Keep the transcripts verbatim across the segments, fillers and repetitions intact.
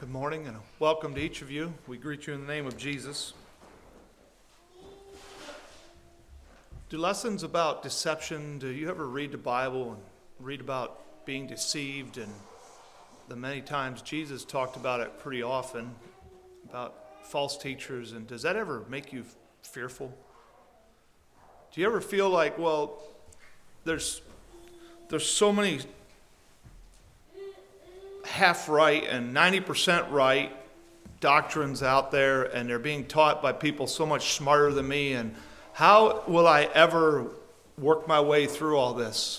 Good morning and welcome to each of you. We greet you in the name of Jesus. Do lessons about deception, do you ever read the Bible and read about being deceived, and the many times Jesus talked about it pretty often, about false teachers, and does that ever make you fearful? Do you ever feel like, well, there's there's so many half right and ninety percent right doctrines out there, and they're being taught by people so much smarter than me, and how will I ever work my way through all this?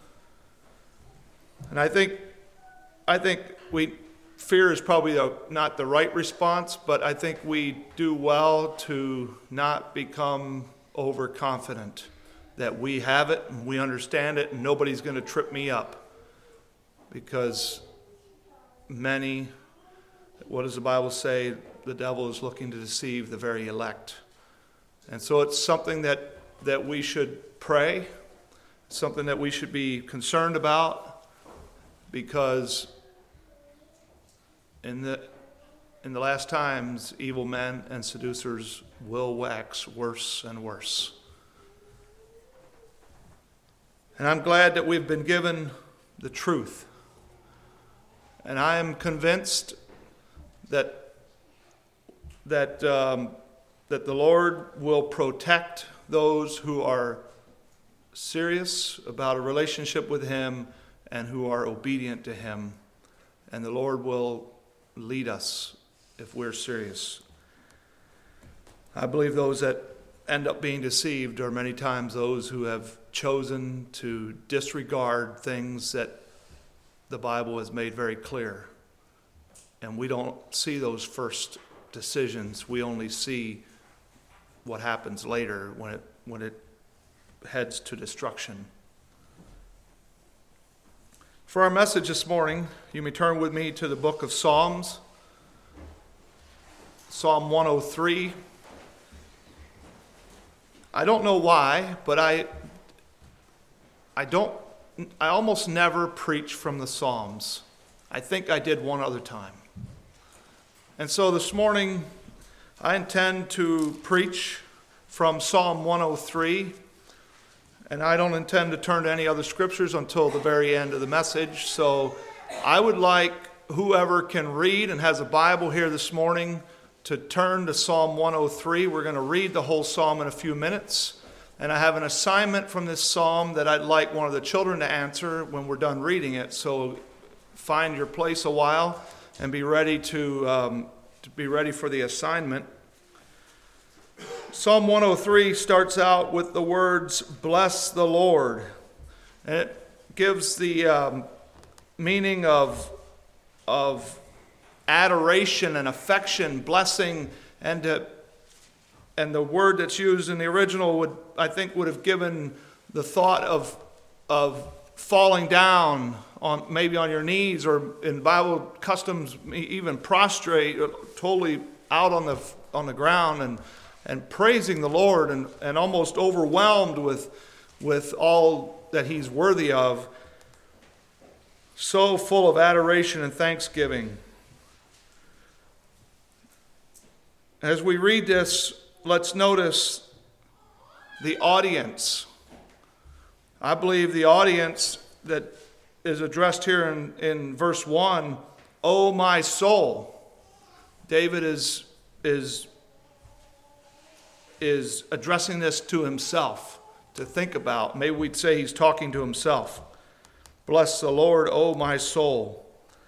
And I think I think we fear is probably the, not the right response, but I think we do well to not become overconfident that we have it and we understand it and nobody's going to trip me up, because many, what does the Bible say? The devil is looking to deceive the very elect. And so it's something that, that we should pray, something that we should be concerned about, because in the in the last times, evil men and seducers will wax worse and worse. And I'm glad that we've been given the truth. And I am convinced that that um, that the Lord will protect those who are serious about a relationship with Him and who are obedient to Him. And the Lord will lead us if we're serious. I believe those that end up being deceived are many times those who have chosen to disregard things that the Bible has made very clear. And we don't see those first decisions. We only see what happens later when it when it heads to destruction. For our message this morning, you may turn with me to the book of Psalms, Psalm one oh three. I don't know why, but I I don't I almost never preach from the Psalms. I think I did one other time. And so this morning, I intend to preach from Psalm one oh three. And I don't intend to turn to any other scriptures until the very end of the message. So I would like whoever can read and has a Bible here this morning to turn to Psalm one oh three. We're going to read the whole psalm in a few minutes. And I have an assignment from this psalm that I'd like one of the children to answer when we're done reading it. So find your place a while and be ready to, um, to be ready for the assignment. Psalm one oh three starts out with the words, "Bless the Lord." And it gives the um, meaning of, of adoration and affection, blessing, and to And the word that's used in the original would, I think, would have given the thought of of falling down on maybe on your knees, or in Bible customs even prostrate, totally out on the on the ground and and praising the Lord, and, and almost overwhelmed with with all that He's worthy of. So full of adoration and thanksgiving. As we read this, let's notice the audience. I believe the audience that is addressed here in, in verse one, "O my soul." David is, is, is addressing this to himself to think about. Maybe we'd say he's talking to himself. "Bless the Lord, O my soul."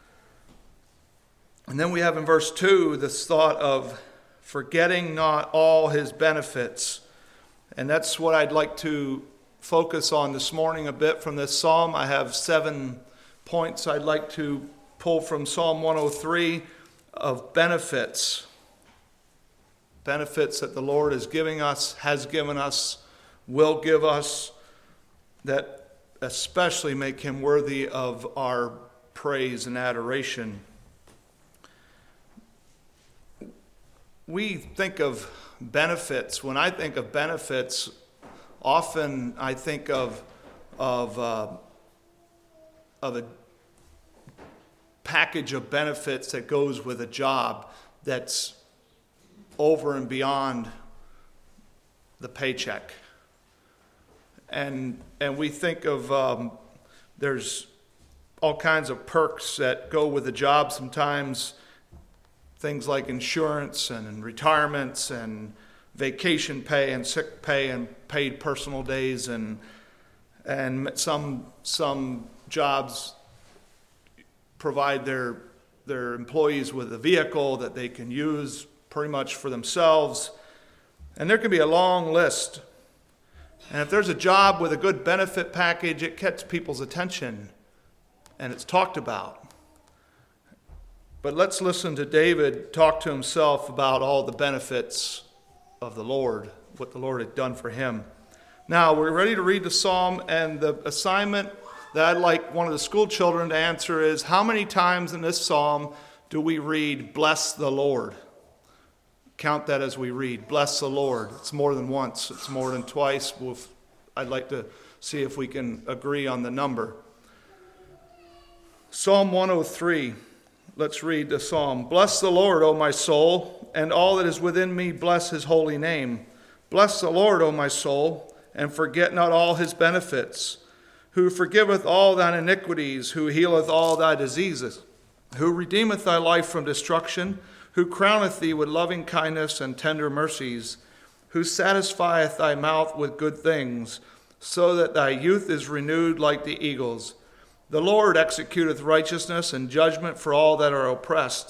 And then we have in verse two this thought of forgetting not all His benefits. And that's what I'd like to focus on this morning a bit from this psalm. I have seven points I'd like to pull from Psalm one oh three of benefits. Benefits that the Lord is giving us, has given us, will give us, that especially make Him worthy of our praise and adoration. We think of benefits. When I think of benefits, often I think of of uh, of a package of benefits that goes with a job that's over and beyond the paycheck. And and we think of, um, there's all kinds of perks that go with the job sometimes, things like insurance and retirements and vacation pay and sick pay and paid personal days, and and some some jobs provide their their employees with a vehicle that they can use pretty much for themselves. And there can be a long list. And if there's a job with a good benefit package, it gets people's attention and it's talked about. But let's listen to David talk to himself about all the benefits of the Lord, what the Lord had done for him. Now, we're ready to read the psalm, and the assignment that I'd like one of the school children to answer is, how many times in this psalm do we read, bless the Lord? Count that as we read, bless the Lord. It's more than once. It's more than twice. We'll, I'd like to see if we can agree on the number. Psalm one oh three. Let's read the psalm. Bless the Lord, O my soul, and all that is within me, bless his holy name. Bless the Lord, O my soul, and forget not all his benefits, who forgiveth all thine iniquities, who healeth all thy diseases, who redeemeth thy life from destruction, who crowneth thee with loving kindness and tender mercies, who satisfieth thy mouth with good things, so that thy youth is renewed like the eagles. The Lord executeth righteousness and judgment for all that are oppressed.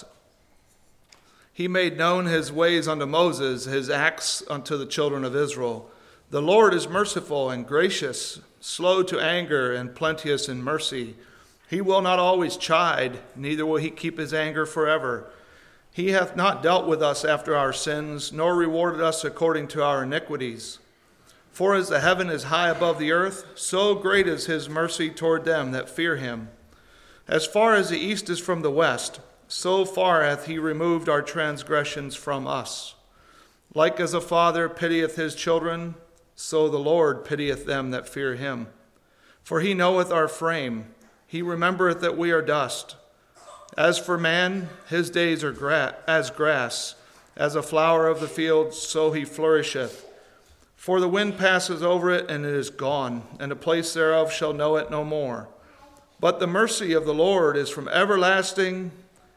He made known his ways unto Moses, his acts unto the children of Israel. The Lord is merciful and gracious, slow to anger and plenteous in mercy. He will not always chide, neither will he keep his anger forever. He hath not dealt with us after our sins, nor rewarded us according to our iniquities. For as the heaven is high above the earth, so great is his mercy toward them that fear him. As far as the east is from the west, so far hath he removed our transgressions from us. Like as a father pitieth his children, so the Lord pitieth them that fear him. For he knoweth our frame, he remembereth that we are dust. As for man, his days are gra- as grass, as a flower of the field, so he flourisheth. For the wind passes over it, and it is gone, and the place thereof shall know it no more. But the mercy of the Lord is from everlasting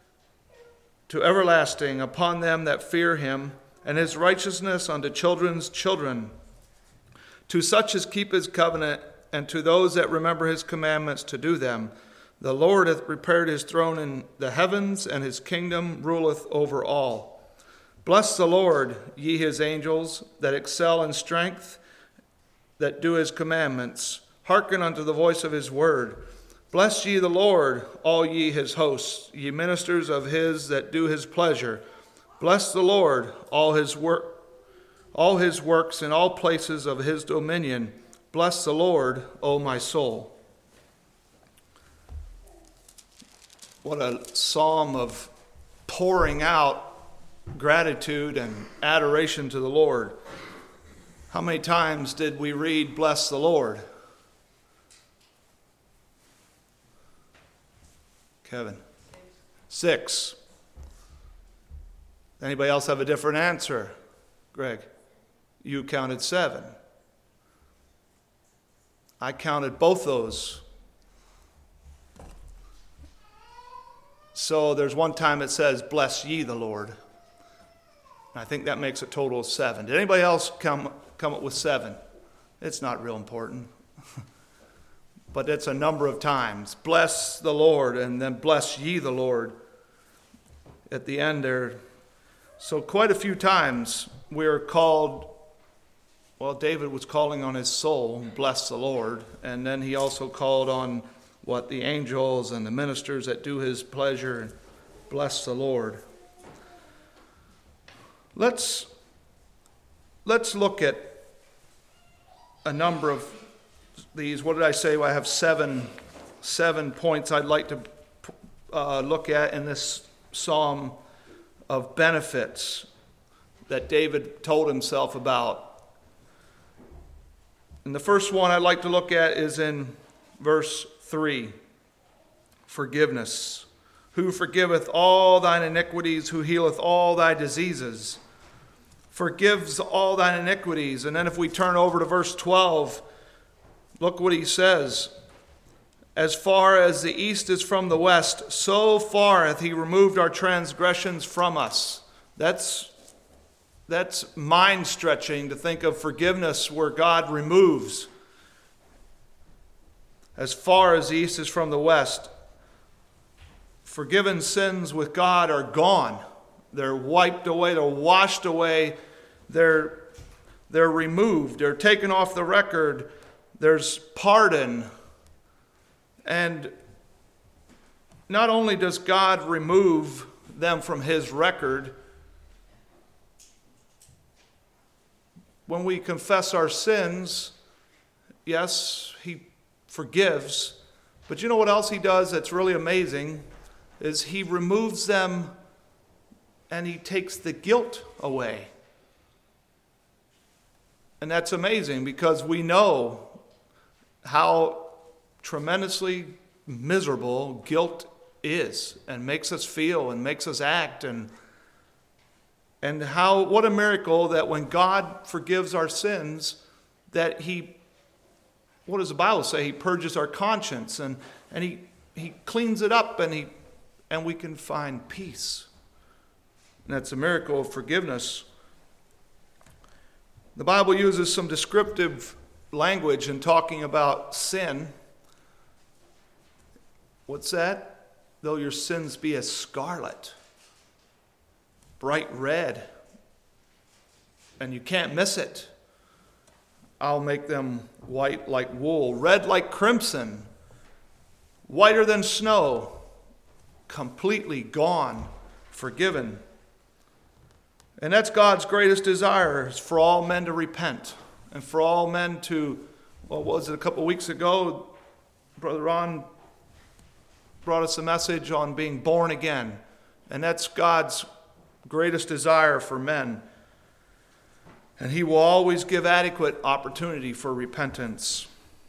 to everlasting upon them that fear him, and his righteousness unto children's children, to such as keep his covenant, and to those that remember his commandments to do them. The Lord hath prepared his throne in the heavens, and his kingdom ruleth over all. Bless the Lord, ye his angels, that excel in strength, that do his commandments. Hearken unto the voice of his word. Bless ye the Lord, all ye his hosts, ye ministers of his that do his pleasure. Bless the Lord, all his work, all his works in all places of his dominion. Bless the Lord, O my soul. What a psalm of pouring out gratitude and adoration to the Lord. How many times did we read, bless the Lord? Kevin? Six. Anybody else have a different answer? Greg? You counted seven. I counted both those. So there's one time it says, bless ye the Lord. I think that makes a total of seven. Did anybody else come, come up with seven? It's not real important. But it's a number of times. Bless the Lord, and then bless ye the Lord at the end there. So quite a few times we are called, well, David was calling on his soul, bless the Lord. And then he also called on what the angels and the ministers that do his pleasure, bless the Lord. Let's, let's look at a number of these. What did I say? I have seven, seven points I'd like to uh, look at in this psalm of benefits that David told himself about. And the first one I'd like to look at is in verse three. Forgiveness. who forgiveth all thine iniquities, who healeth all thy diseases. Forgives all thine iniquities. And then if we turn over to verse twelve, look what he says. As far as the east is from the west, so far hath he removed our transgressions from us. That's, that's mind-stretching to think of forgiveness where God removes. As far as the east is from the west, forgiven sins with God are gone. They're wiped away, they're washed away, they're, they're removed, they're taken off the record, there's pardon. And not only does God remove them from his record, when we confess our sins, yes, he forgives, but you know what else he does that's really amazing? Is he removes them and he takes the guilt away. And that's amazing because we know how tremendously miserable guilt is and makes us feel and makes us act, and and how what a miracle that when God forgives our sins, that he, what does the Bible say? He purges our conscience and, and he, he cleans it up and he and we can find peace. And that's a miracle of forgiveness. The Bible uses some descriptive language in talking about sin. What's that? Though your sins be as scarlet, bright red, and you can't miss it, I'll make them white like wool, red like crimson, whiter than snow, completely gone, forgiven. And that's God's greatest desire, is for all men to repent and for all men to, well, what was it, a couple of weeks ago, Brother Ron brought us a message on being born again. And that's God's greatest desire for men. And he will always give adequate opportunity for repentance.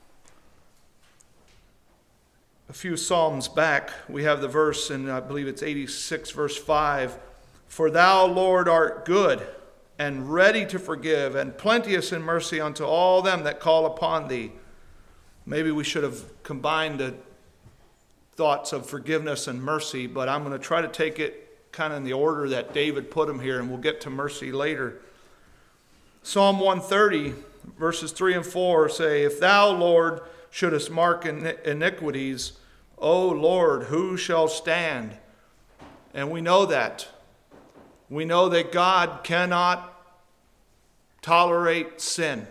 A few Psalms back, we have the verse, and I believe it's eighty-six, verse five. For thou, Lord, art good, and ready to forgive, and plenteous in mercy unto all them that call upon thee. Maybe we should have combined the thoughts of forgiveness and mercy, but I'm going to try to take it kind of in the order that David put them here, and we'll get to mercy later. Psalm one thirty, verses three and four say, If thou, Lord, shouldest mark iniquities, O Lord, who shall stand? And we know that. We know that God cannot tolerate sin.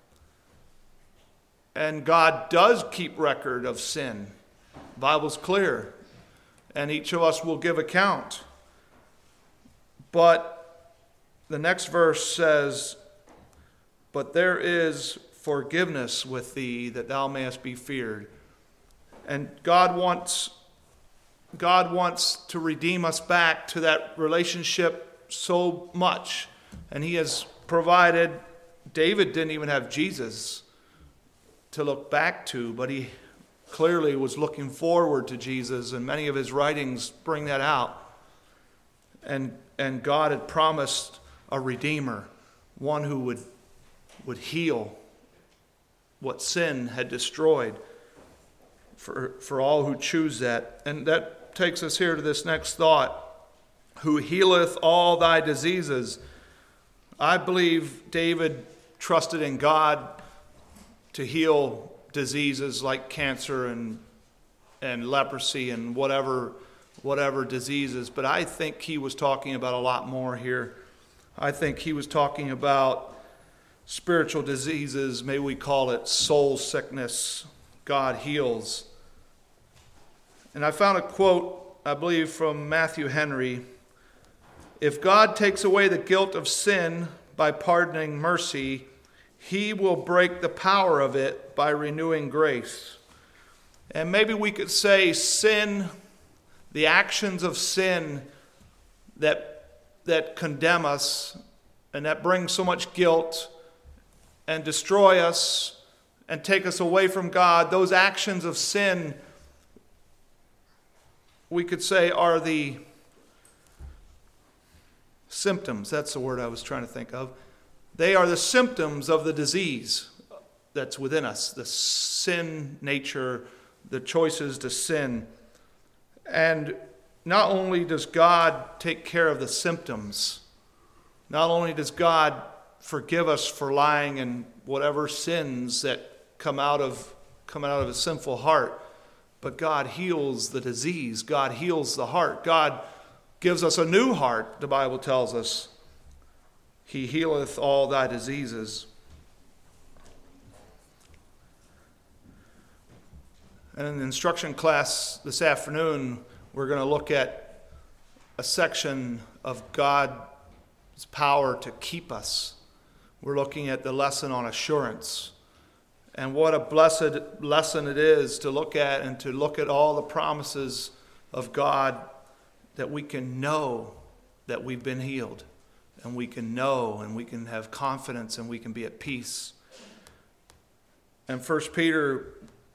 And God does keep record of sin. The Bible's clear. And each of us will give account. But the next verse says, But there is forgiveness with thee, that thou mayest be feared. And God wants, God wants to redeem us back to that relationship so much. And he has provided, David didn't even have Jesus to look back to, but he clearly was looking forward to Jesus, and many of his writings bring that out. And and God had promised a Redeemer, one who would would heal what sin had destroyed for, for all who choose that. And that takes us here to this next thought. Who healeth all thy diseases. I believe David trusted in God to heal diseases like cancer and and leprosy and whatever whatever diseases, but I think he was talking about a lot more here. I think he was talking about spiritual diseases, maybe we call it soul sickness. God heals. And I found a quote, I believe, from Matthew Henry. If God takes away the guilt of sin by pardoning mercy, he will break the power of it by renewing grace. And maybe we could say sin, the actions of sin that, that condemn us and that bring so much guilt and destroy us and take us away from God, those actions of sin, we could say, are the symptoms. That's the word I was trying to think of. They are the symptoms of the disease that's within us, the sin nature, the choices to sin. And not only does God take care of the symptoms, not only does God forgive us for lying and whatever sins that come out of come out of a sinful heart, but God heals the disease. God heals the heart. God gives us a new heart, the Bible tells us. He healeth all thy diseases. And in the instruction class this afternoon, we're going to look at a section of God's power to keep us. We're looking at the lesson on assurance. And what a blessed lesson it is to look at and to look at all the promises of God, that we can know that we've been healed. And we can know and we can have confidence and we can be at peace. And First Peter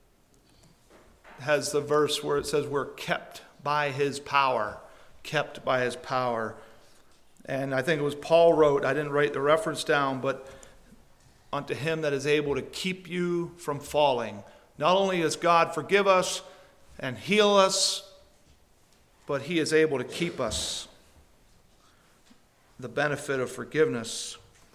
has the verse where it says we're kept by his power. Kept by his power. And I think it was Paul wrote, I didn't write the reference down, but unto him that is able to keep you from falling. Not only does God forgive us and heal us, but he is able to keep us. The benefit of forgiveness.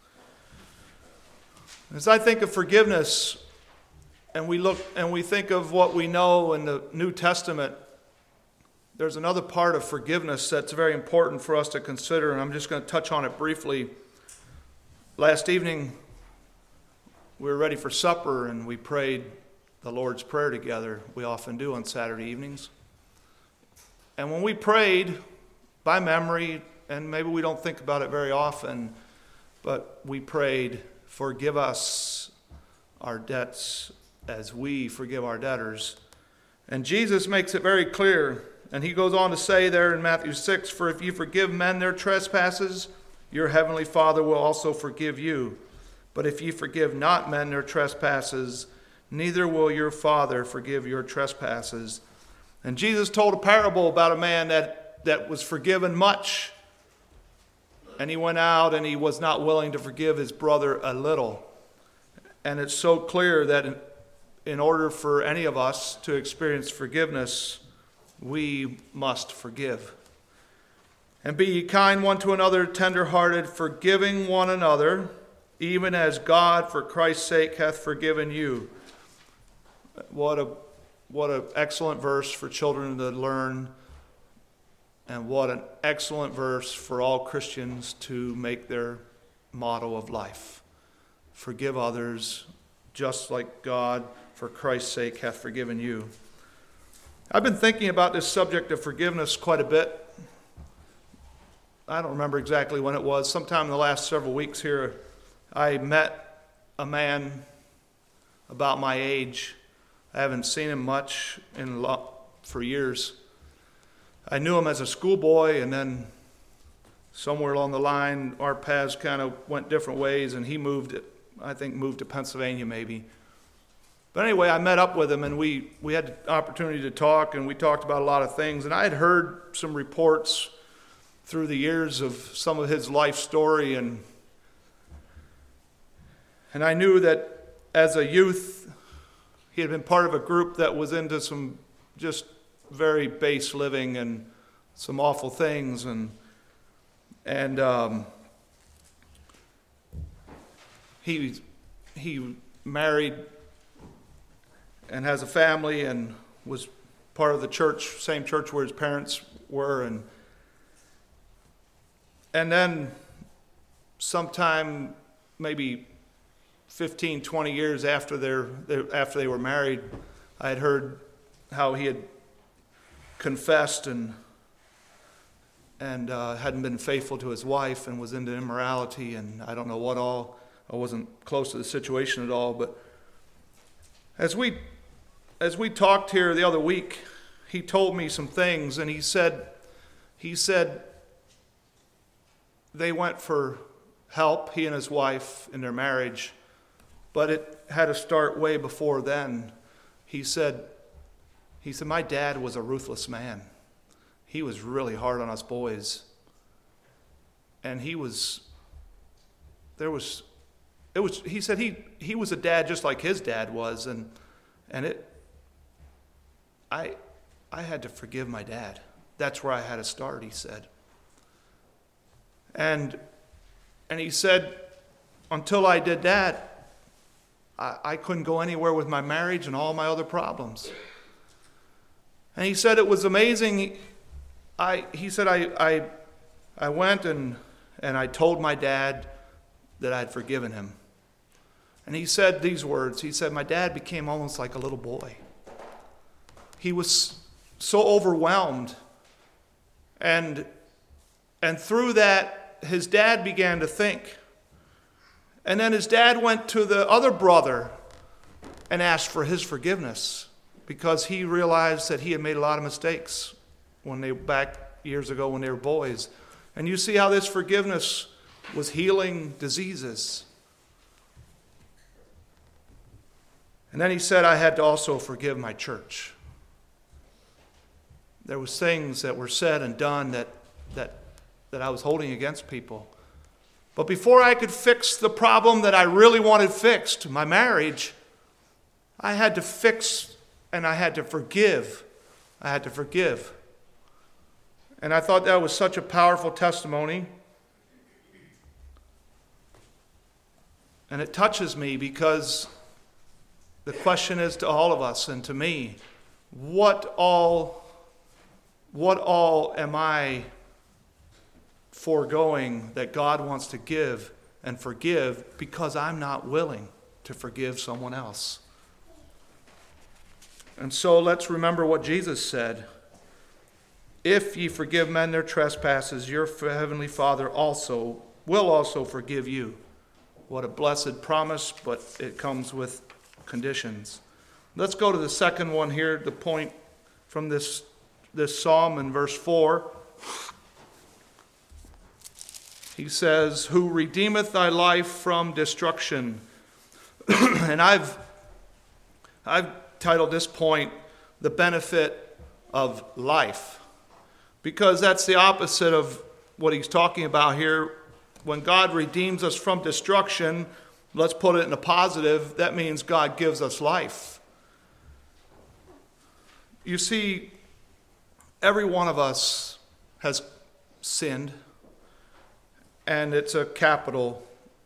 As I think of forgiveness, and we look and we think of what we know in the New Testament, there's another part of forgiveness that's very important for us to consider, and I'm just going to touch on it briefly. Last evening, we were ready for supper, and we prayed the Lord's Prayer together. We often do on Saturday evenings. And when we prayed, by memory, and maybe we don't think about it very often, but we prayed, forgive us our debts as we forgive our debtors. And Jesus makes it very clear, and he goes on to say there in Matthew six, for if you forgive men their trespasses, your heavenly Father will also forgive you. But if you forgive not men their trespasses, neither will your Father forgive your trespasses. And Jesus told a parable about a man that, that was forgiven much. And he went out and he was not willing to forgive his brother a little. And it's so clear that in, in order for any of us to experience forgiveness, we must forgive. And be ye kind one to another, tender-hearted, forgiving one another, even as God for Christ's sake hath forgiven you. What a what an excellent verse for children to learn. And what an excellent verse for all Christians to make their motto of life. Forgive others, just like God, for Christ's sake, hath forgiven you. I've been thinking about this subject of forgiveness quite a bit. I don't remember exactly when it was. Sometime in the last several weeks here, I met a man about my age. I haven't seen him much in lo- for years. I knew him as a schoolboy, and then somewhere along the line, our paths kind of went different ways, and he moved, I think, moved to Pennsylvania maybe. But anyway, I met up with him, and we, we had the opportunity to talk, and we talked about a lot of things. And I had heard some reports through the years of some of his life story, and and I knew that as a youth, he had been part of a group that was into some just very base living and some awful things, and and um, he he married and has a family and was part of the church, same church where his parents were, and and then sometime maybe fifteen, twenty years after their, their after they were married, I had heard how he had confessed and and uh, hadn't been faithful to his wife and was into immorality and I don't know what all. I wasn't close to the situation at all, but as we as we talked here the other week, he told me some things, and he said he said they went for help, he and his wife, in their marriage, but it had to start way before then. He said He said, my dad was a ruthless man. he was really hard on us boys. And he was, there was, it was, he said he, he was a dad just like his dad was. And, and it, I, I had to forgive my dad. That's where I had to start, he said. And, and he said, until I did that, I, I couldn't go anywhere with my marriage and all my other problems. And he said it was amazing. I, he said, I, I, I went and, and I told my dad that I'd forgiven him. And he said these words. He said, my dad became almost like a little boy. He was so overwhelmed. And, and through that, his dad began to think. And then his dad went to the other brother and asked for his forgiveness because he realized that he had made a lot of mistakes when they back years ago when they were boys. And you see how this forgiveness was healing diseases. And then he said, I had to also forgive my church. There was things that were said and done that, that, that I was holding against people. But before I could fix the problem that I really wanted fixed, my marriage, I had to fix and I had to forgive. I had to forgive. And I thought that was such a powerful testimony. And it touches me because the question is to all of us and to me, what all, what all am I foregoing that God wants to give and forgive because I'm not willing to forgive someone else? And so let's remember what Jesus said. If ye forgive men their trespasses, your heavenly Father also will also forgive you. What a blessed promise, but it comes with conditions. Let's go to the second one here, the point from this, this psalm in verse four. He says, who redeemeth thy life from destruction. And I've, I've titled this point, the benefit of life. Because that's the opposite of what he's talking about here. When God redeems us from destruction, let's put it in a positive, that means God gives us life. You see, every one of us has sinned. And it's a capital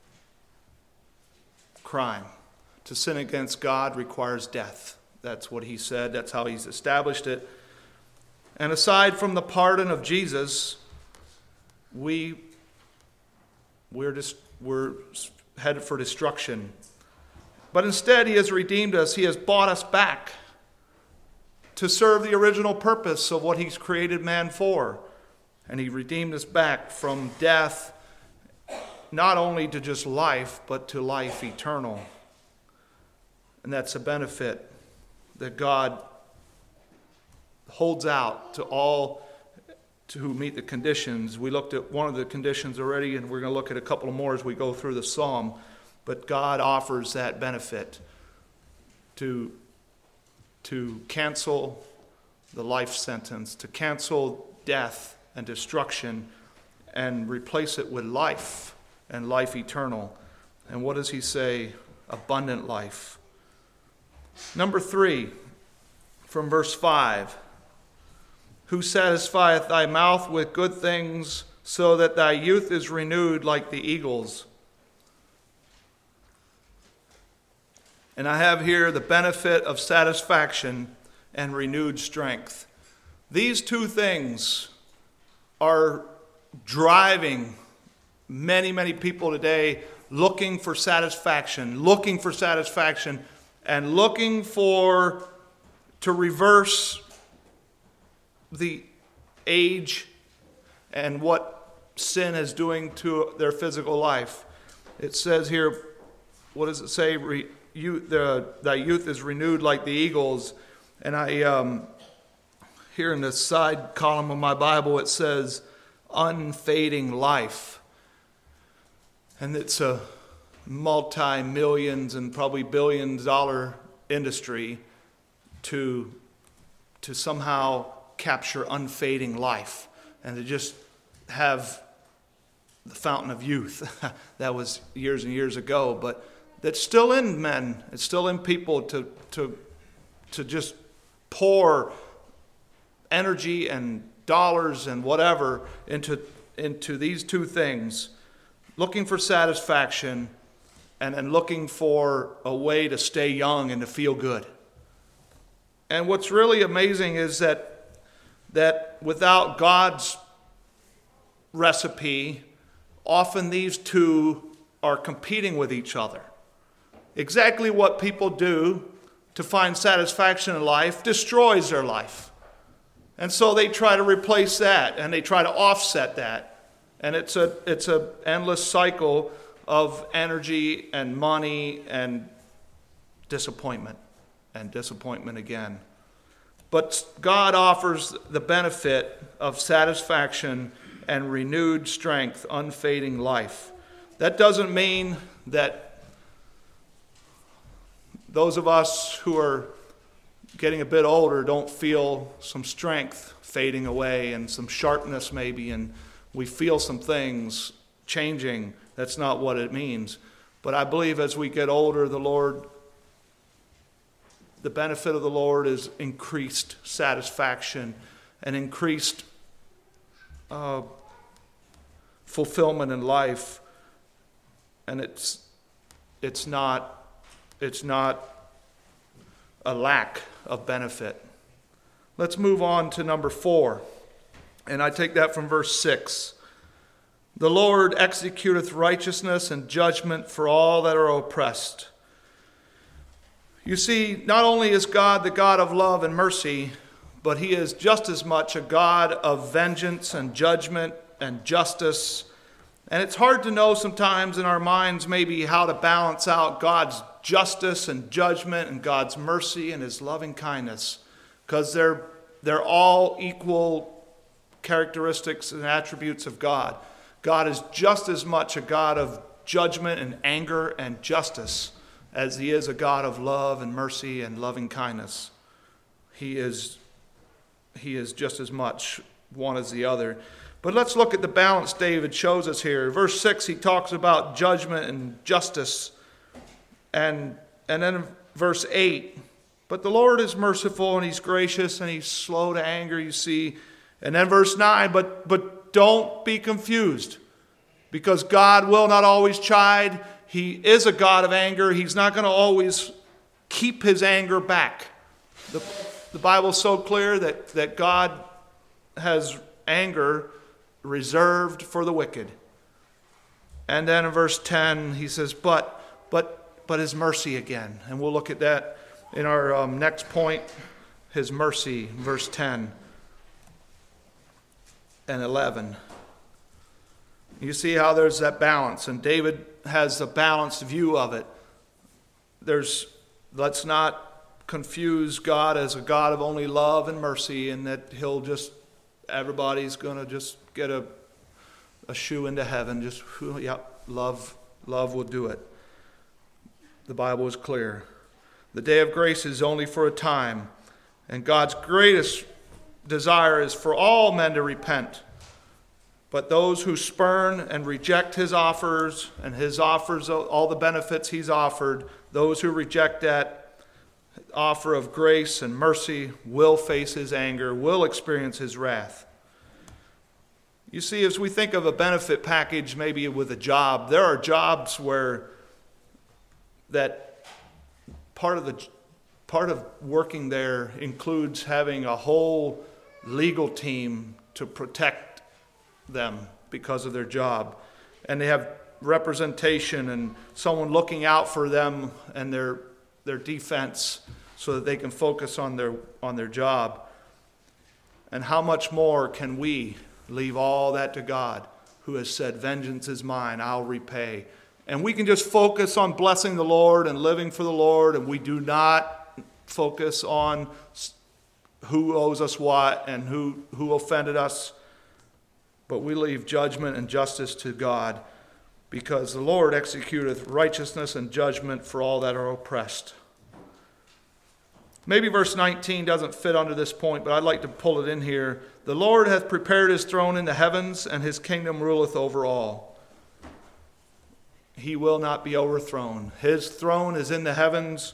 crime. To sin against God requires death. That's what he said. That's how he's established it. And aside from the pardon of Jesus, we, we're, just, we're headed for destruction. But instead, he has redeemed us. He has bought us back to serve the original purpose of what he's created man for. And he redeemed us back from death, not only to just life, but to life eternal. And that's a benefit that God holds out to all to who meet the conditions. We looked at one of the conditions already, and we're going to look at a couple more as we go through the psalm. But God offers that benefit to, to cancel the life sentence, to cancel death and destruction, and replace it with life. And life eternal. And what does he say? Abundant life. Number three, from verse five. Who satisfieth thy mouth with good things, so that thy youth is renewed like the eagles. And I have here the benefit of satisfaction and renewed strength. These two things are driving many, many people today looking for satisfaction, looking for satisfaction, and looking for to reverse the age and what sin is doing to their physical life. It says here, what does it say? Re, you, the, thy youth is renewed like the eagles. And I, um, here in the side column of my Bible, it says unfading life. And it's a multi-millions and probably billions dollar industry to, to somehow capture unfading life and to just have the fountain of youth. That was years and years ago, but that's still in men. It's still in people to to to just pour energy and dollars and whatever into into these two things, looking for satisfaction and then looking for a way to stay young and to feel good. And what's really amazing is that that without God's recipe, often these two are competing with each other. Exactly what people do to find satisfaction in life destroys their life. And so they try to replace that, and they try to offset that. And it's a it's a endless cycle of energy and money and disappointment and disappointment again. But God offers the benefit of satisfaction and renewed strength, unfading life. That doesn't mean that those of us who are getting a bit older don't feel some strength fading away and some sharpness maybe, and we feel some things changing. That's not what it means. But I believe as we get older, the Lord, the benefit of the Lord is increased satisfaction and increased uh, fulfillment in life. And it's it's not it's not a lack of benefit. Let's move on to number four. And I take that from verse six. The Lord executeth righteousness and judgment for all that are oppressed. You see, not only is God the God of love and mercy, but he is just as much a God of vengeance and judgment and justice. And it's hard to know sometimes in our minds maybe how to balance out God's justice and judgment and God's mercy and his loving kindness, because they're they're all equal characteristics and attributes of God. God is just as much a God of judgment and anger and justice as he is a God of love and mercy and loving kindness. He is he is just as much one as the other. But let's look at the balance David shows us here. Verse six, he talks about judgment and justice. And, and then in verse eight, but the Lord is merciful and he's gracious and he's slow to anger, you see. And then verse nine, but, but don't be confused, because God will not always chide. He is a God of anger. He's not going to always keep his anger back. The, the Bible's so clear that, that God has anger reserved for the wicked. And then in verse ten, he says, but, but, but his mercy again. And we'll look at that in our um, next point, his mercy, verse ten and eleven. You see how there's that balance, and David has a balanced view of it. There's, let's not confuse God as a God of only love and mercy, and that he'll just, everybody's going to just get a, a shoe into heaven. Just, yeah, love, love will do it. The Bible is clear. The day of grace is only for a time, and God's greatest desire is for all men to repent. But those who spurn and reject his offers, and his offers, all the benefits he's offered, those who reject that offer of grace and mercy will face his anger, will experience his wrath. You see, as we think of a benefit package, maybe with a job, there are jobs where that part of the part of working there includes having a whole legal team to protect them because of their job. And they have representation and someone looking out for them and their their defense so that they can focus on their on their job. And how much more can we leave all that to God, who has said, vengeance is mine, I'll repay. And we can just focus on blessing the Lord and living for the Lord, and we do not focus on who owes us what and who, who offended us. But we leave judgment and justice to God, because the Lord executeth righteousness and judgment for all that are oppressed. Maybe verse nineteen doesn't fit under this point, but I'd like to pull it in here. The Lord hath prepared his throne in the heavens, and his kingdom ruleth over all. He will not be overthrown. His throne is in the heavens.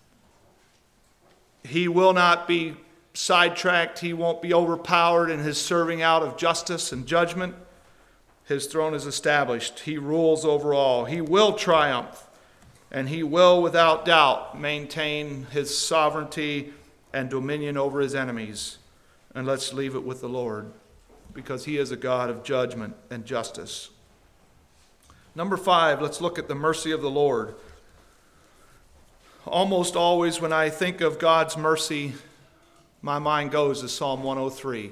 He will not be sidetracked. He won't be overpowered in his serving out of justice and judgment. His throne is established. He rules over all. He will triumph, and he will, without doubt, maintain his sovereignty and dominion over his enemies. And let's leave it with the Lord, because he is a God of judgment and justice. Number five, let's look at the mercy of the Lord. Almost always when I think of God's mercy, my mind goes to Psalm one oh three.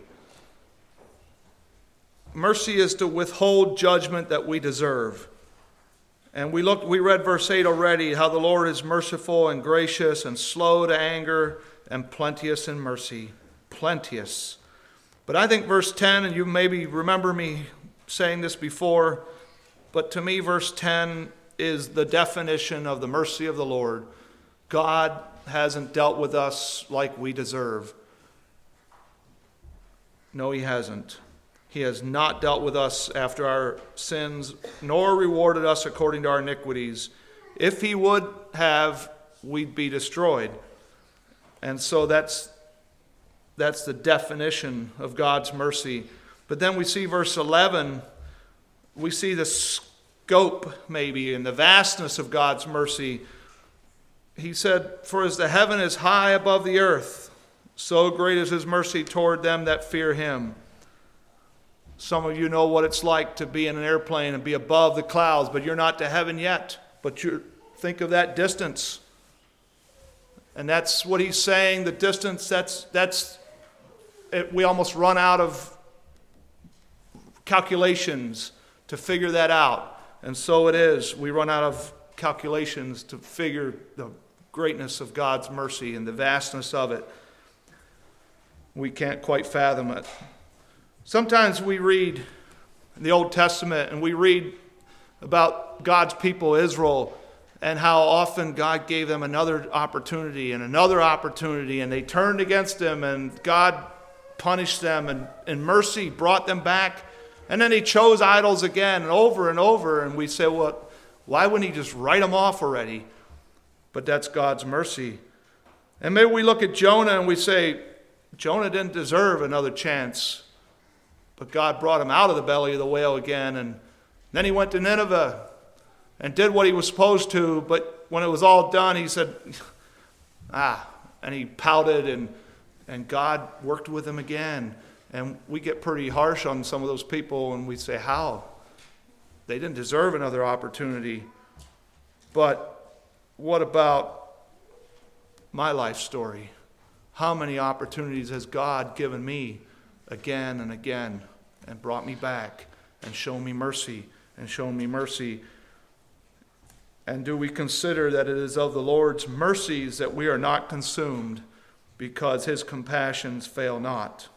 Mercy is to withhold judgment that we deserve. And we looked, we read verse eight already, how the Lord is merciful and gracious and slow to anger and plenteous in mercy. Plenteous. But I think verse ten, and you maybe remember me saying this before, but to me verse ten is the definition of the mercy of the Lord. God hasn't dealt with us like we deserve. No, he hasn't. He has not dealt with us after our sins, nor rewarded us according to our iniquities. If he would have, we'd be destroyed. And so that's, that's the definition of God's mercy. But then we see verse eleven, we see the scope maybe and the vastness of God's mercy. He said, for as the heaven is high above the earth, so great is his mercy toward them that fear him. Some of you know what it's like to be in an airplane and be above the clouds, but you're not to heaven yet. But you think of that distance. And that's what he's saying, the distance, that's, that's it, we almost run out of calculations to figure that out. And so it is. We run out of calculations to figure the greatness of God's mercy and the vastness of it. We can't quite fathom it. Sometimes we read in the Old Testament and we read about God's people, Israel, and how often God gave them another opportunity and another opportunity, and they turned against him, and God punished them and in mercy brought them back. And then he chose idols again and over and over, and we say, well, why wouldn't he just write them off already? But that's God's mercy. And maybe we look at Jonah and we say, Jonah didn't deserve another chance. But God brought him out of the belly of the whale again. And then he went to Nineveh and did what he was supposed to. But when it was all done, he said, ah, and he pouted, and, and God worked with him again. And we get pretty harsh on some of those people, and we say, how? They didn't deserve another opportunity. But what about my life story? How many opportunities has God given me again and again and brought me back and shown me mercy and shown me mercy? And do we consider that it is of the Lord's mercies that we are not consumed, because his compassions fail not?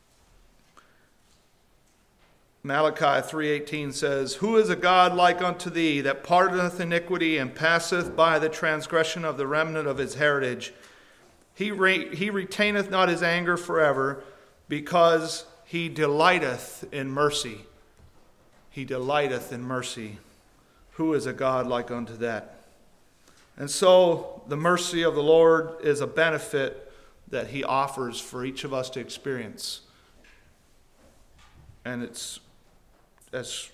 Malachi three eighteen says, who is a God like unto thee, that pardoneth iniquity and passeth by the transgression of the remnant of his heritage? He, re- he retaineth not his anger forever, because he delighteth in mercy. He delighteth in mercy. Who is a God like unto that? And so the mercy of the Lord is a benefit that he offers for each of us to experience. And it's as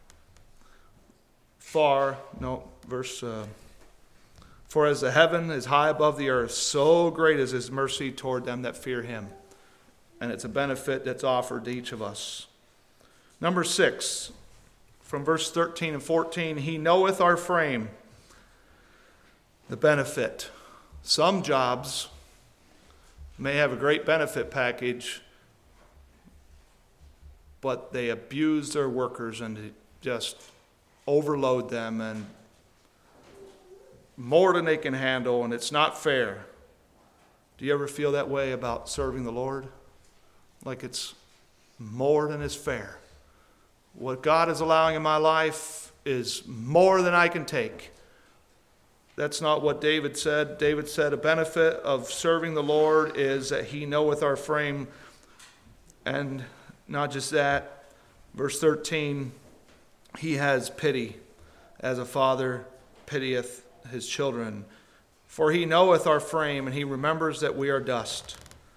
far, no, verse, uh, for as the heaven is high above the earth, so great is his mercy toward them that fear him. And it's a benefit that's offered to each of us. Number six, from verse thirteen and fourteen, he knoweth our frame. The benefit. Some jobs may have a great benefit package, but they abuse their workers and just overload them and more than they can handle, and it's not fair. Do you ever feel that way about serving the Lord? Like it's more than is fair. What God is allowing in my life is more than I can take. That's not what David said. David said a benefit of serving the Lord is that he knoweth our frame. And not just that, verse thirteen, he has pity as a father pitieth his children. For he knoweth our frame, and he remembers that we are dust.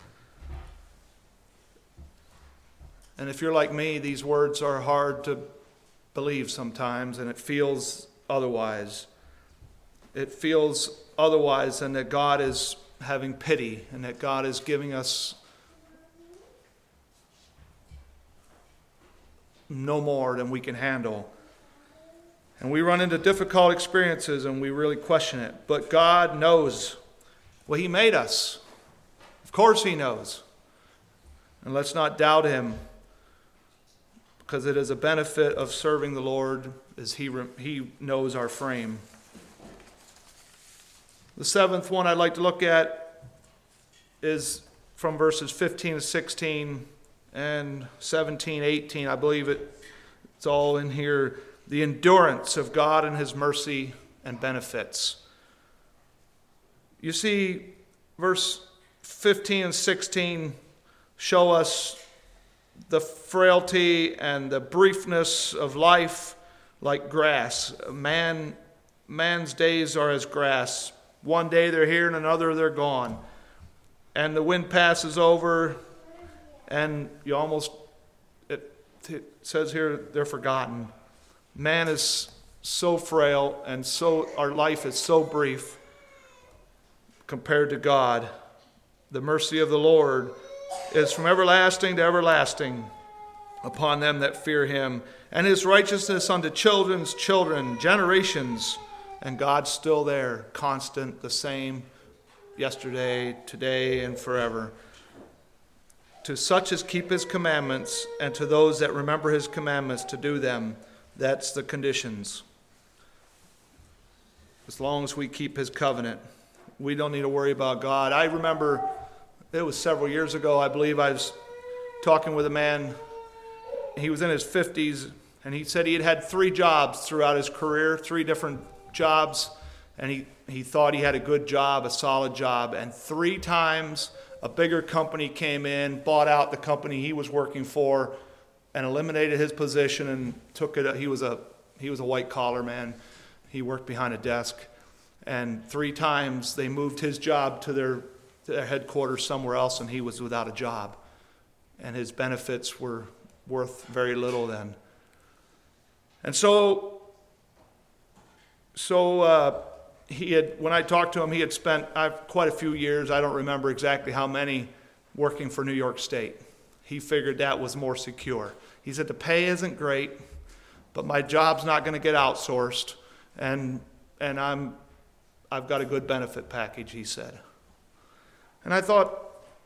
And if you're like me, these words are hard to believe sometimes, and it feels otherwise. It feels otherwise than that God is having pity and that God is giving us no more than we can handle. And we run into difficult experiences and we really question it. But God knows. Well, he made us. Of course he knows. And let's not doubt him, because it is a benefit of serving the Lord as he, he knows our frame. The seventh one I'd like to look at is from verses fifteen to sixteen and seventeen, eighteen. I believe it, it's all in here. The endurance of God and his mercy and benefits. You see, verse fifteen and sixteen show us the frailty and the briefness of life like grass. Man, man's days are as grass. One day they're here and another they're gone. And the wind passes over and you almost, it, it says here, they're forgotten. Man is so frail and so, our life is so brief compared to God. The mercy of the Lord is from everlasting to everlasting upon them that fear him, and his righteousness unto children's children, generations. And God's still there, constant, the same, yesterday, today, and forever. To such as keep his commandments, and to those that remember his commandments to do them. That's the conditions. As long as we keep his covenant, we don't need to worry about God. I remember it was several years ago, I believe I was talking with a man. He was in his fifties, and he said he had had three jobs throughout his career, three different jobs, and he, he thought he had a good job, a solid job, and three times a bigger company came in, bought out the company he was working for, and eliminated his position and took it. He was a he was a white collar man. He worked behind a desk, and three times they moved his job to their, to their headquarters somewhere else, and he was without a job, and his benefits were worth very little then. And so. So uh, he had, when I talked to him, he had spent uh, quite a few years, I don't remember exactly how many, working for New York State. He figured that was more secure. He said, the pay isn't great, but my job's not going to get outsourced, and and I'm, I've got a good benefit package, he said. And I thought,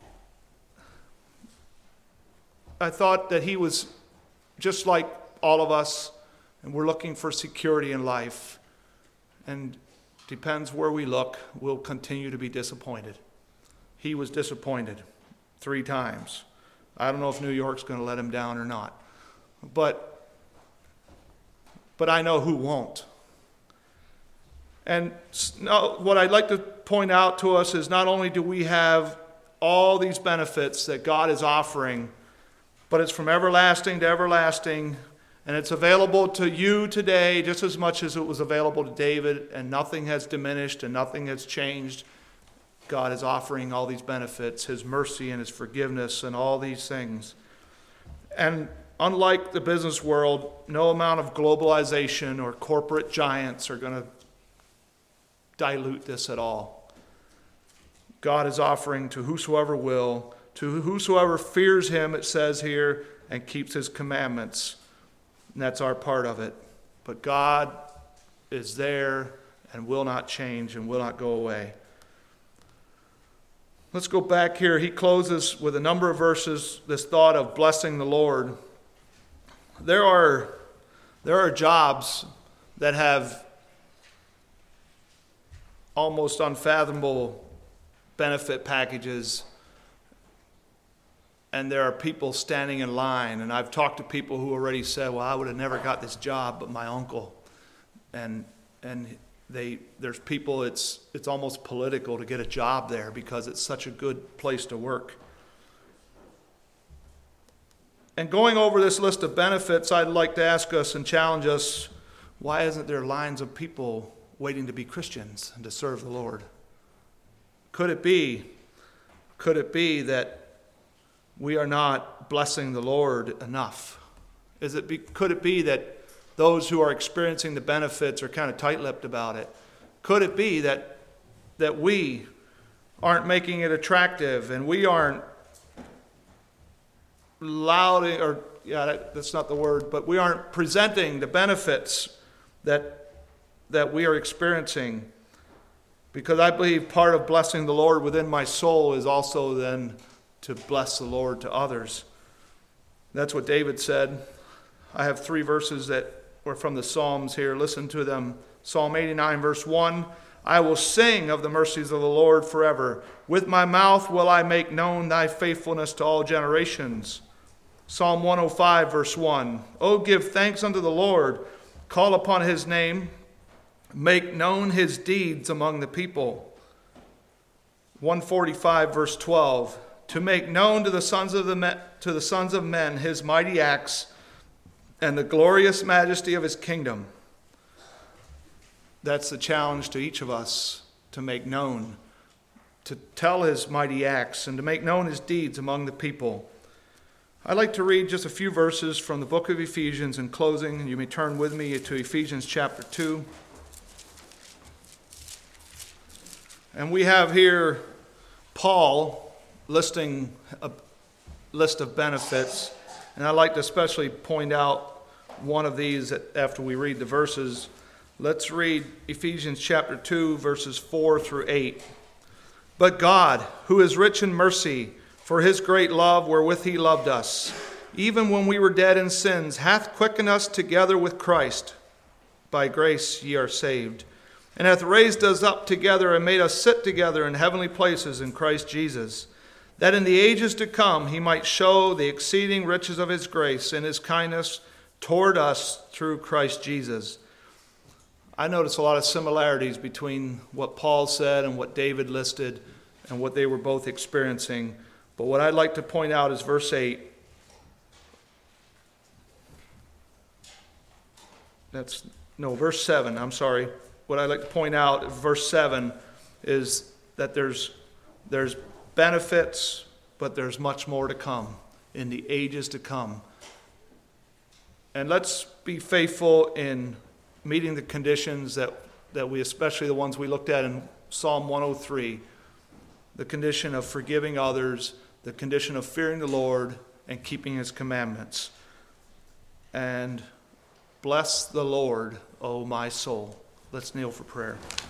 I thought that he was just like all of us, and we're looking for security in life. And depends where we look, we'll continue to be disappointed. He was disappointed three times. I don't know if New York's going to let him down or not. But, but I know who won't. And no, what I'd like to point out to us is not only do we have all these benefits that God is offering, but it's from everlasting to everlasting. And it's available to you today just as much as it was available to David, and nothing has diminished and nothing has changed. God is offering all these benefits, his mercy and his forgiveness and all these things. And unlike the business world, no amount of globalization or corporate giants are going to dilute this at all. God is offering to whosoever will, to whosoever fears him, it says here, and keeps his commandments. And that's our part of it. But God is there and will not change and will not go away. Let's go back here. He closes with a number of verses, this thought of blessing the Lord. There are, there are jobs that have almost unfathomable benefit packages, and there are people standing in line. And I've talked to people who already said, well, I would have never got this job, but my uncle. And and they there's people, it's it's almost political to get a job there because it's such a good place to work. And going over this list of benefits, I'd like to ask us and challenge us, why isn't there lines of people waiting to be Christians and to serve the Lord? Could it be, could it be that we are not blessing the Lord enough? Is it be, could it be that those who are experiencing the benefits are kind of tight-lipped about it? Could it be that that we aren't making it attractive and we aren't loud, or yeah, that, that's not the word, but we aren't presenting the benefits that that we are experiencing? Because I believe part of blessing the Lord within my soul is also then to bless the Lord to others. That's what David said. I have three verses that were from the Psalms here. Listen to them. Psalm eighty-nine, verse one. I will sing of the mercies of the Lord forever. With my mouth will I make known thy faithfulness to all generations. Psalm one oh five, verse one. Oh, give thanks unto the Lord. Call upon his name. Make known his deeds among the people. one forty-five, verse twelve. To make known to the sons of the men, to the sons of men his mighty acts and the glorious majesty of his kingdom. That's the challenge to each of us, to make known, to tell his mighty acts and to make known his deeds among the people. I'd like to read just a few verses from the book of Ephesians in closing. You may turn with me to Ephesians chapter two. And we have here Paul listing a list of benefits. And I'd like to especially point out one of these after we read the verses. Let's read Ephesians chapter two, verses four through eight. But God, who is rich in mercy, for his great love wherewith he loved us, even when we were dead in sins, hath quickened us together with Christ. By grace ye are saved, and hath raised us up together and made us sit together in heavenly places in Christ Jesus, that in the ages to come he might show the exceeding riches of his grace and his kindness toward us through Christ Jesus. I notice a lot of similarities between what Paul said and what David listed and what they were both experiencing. But what I'd like to point out is verse eight. That's, no, verse seven, I'm sorry. What I'd like to point out, verse seven, is that there's there's benefits, but there's much more to come in the ages to come. And let's be faithful in meeting the conditions that, that we, especially the ones we looked at in Psalm one oh three, the condition of forgiving others, the condition of fearing the Lord and keeping his commandments. And bless the Lord, O my soul. Let's kneel for prayer.